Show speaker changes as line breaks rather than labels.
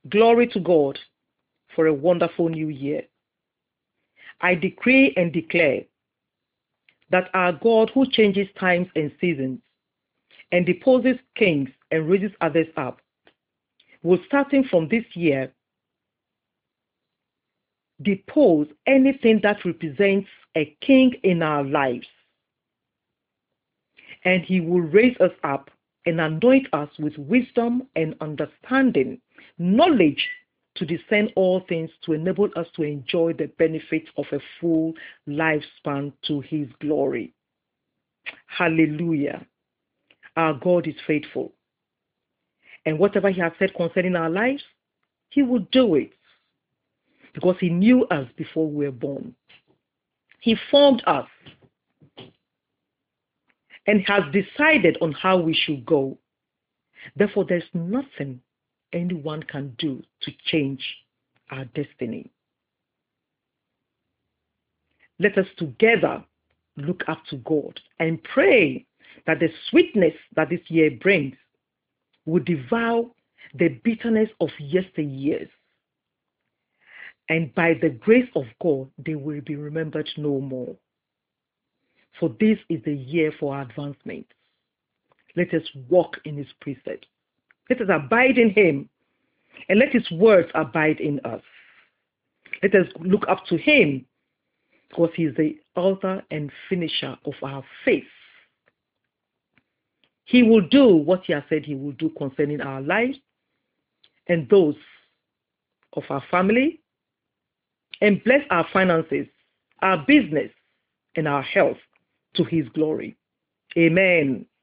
Glory to God for a wonderful new year. I decree and declare that our God, who changes times and seasons and deposes kings and raises others up, will, starting from this year, depose anything that represents a king in our lives. And he will raise us up and anoint us with wisdom and understanding, knowledge to discern all things, to enable us to enjoy the benefits of a full lifespan to his glory. Hallelujah. Our God is faithful. And whatever he has said concerning our lives, he will do it. Because he knew us before we were born. He formed us and has decided on how we should go. Therefore, there's nothing anyone can do to change our destiny. Let us together look up to God and pray that the sweetness that this year brings will devour the bitterness of yesteryears. And by the grace of God, they will be remembered no more. For this is the year for our advancement. Let us walk in his precepts. Let us abide in him, and let his words abide in us. Let us look up to him, because he is the author and finisher of our faith. He will do what he has said he will do concerning our lives and those of our family, and bless our finances, our business, and our health to his glory. Amen.